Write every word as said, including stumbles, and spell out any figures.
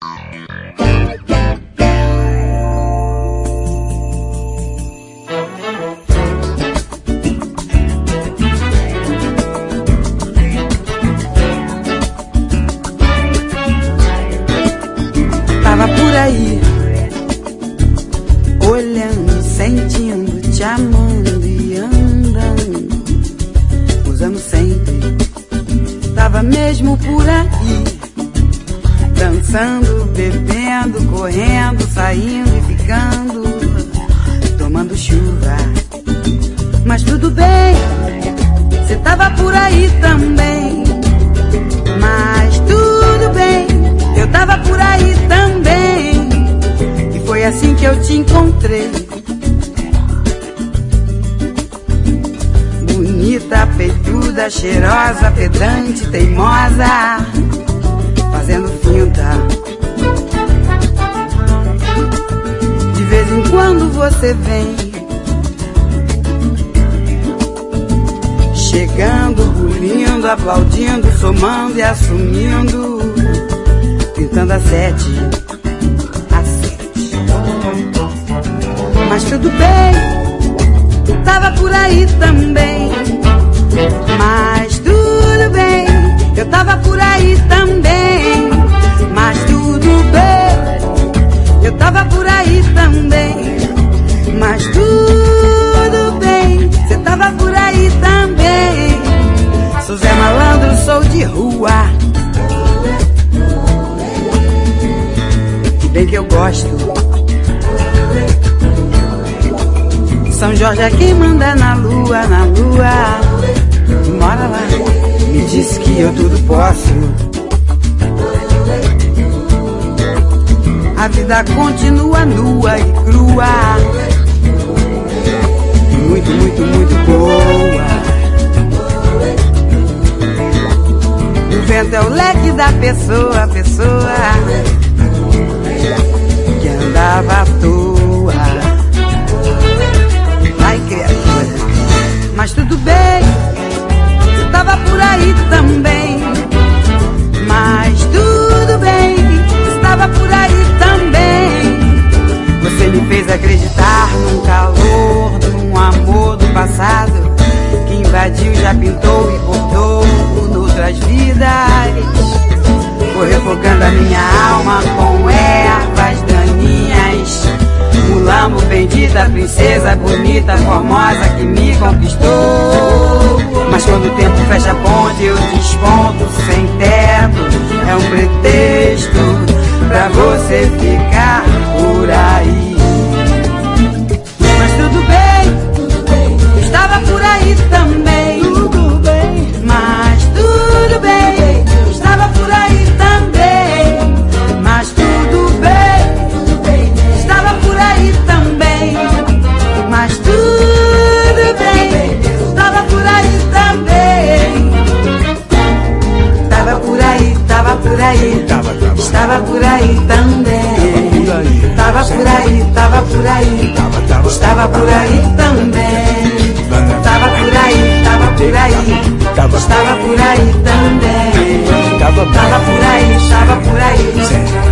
Tava por aí, olhando, sentindo, te amando e andando, usando sempre. Tava mesmo por aí, dançando, bebendo, correndo, saindo e ficando, tomando chuva. Mas tudo bem, cê tava por aí também. Mas tudo bem, eu tava por aí também. E foi assim que eu te encontrei. Bonita, peituda, cheirosa, pedante, teimosa, fazendo finta. De vez em quando você vem, chegando, bulindo, aplaudindo, somando e assumindo, pintando a sete, a sete. Mas tudo bem, tava por aí também. Mas tudo bem, eu tava por aí também. Mas tudo bem, eu tava por aí também. Mas tudo bem, você tava por aí também. Sou Zé Malandro, sou de rua, e bem que eu gosto. São Jorge é quem manda na lua, na lua. Mora lá, me disse que eu tudo posso. A vida continua nua e crua, muito, muito, muito boa. O vento é o leque da pessoa, pessoa que andava à toa. Ai, criatura, mas tudo bem, você tava por aí também. Mas tudo bem, você tava por aí também. Você me fez acreditar num calor, num amor do passado que invadiu, já pintou e bordou noutras vidas. Foi refogando a minha alma com ervas daninhas. Mulambo bendita, princesa bonita, formosa que me conquistou. Mas quando o tempo fecha a ponte, eu desponto sem teto. É um pretexto pra você ficar por aí. Mas tudo bem, estava por aí também. Tudo bem, mas tudo bem, estava por aí também. Mas tudo bem, estava por aí também. Mas tudo bem, estava por aí também. Tava por aí, tava por aí, tava, tava. Estava por aí também. Tava por aí, tava por aí, tava, tava. Estava por aí também. Tava por aí, tava por aí, tava. Estava por aí também. Tava por aí, estava por aí.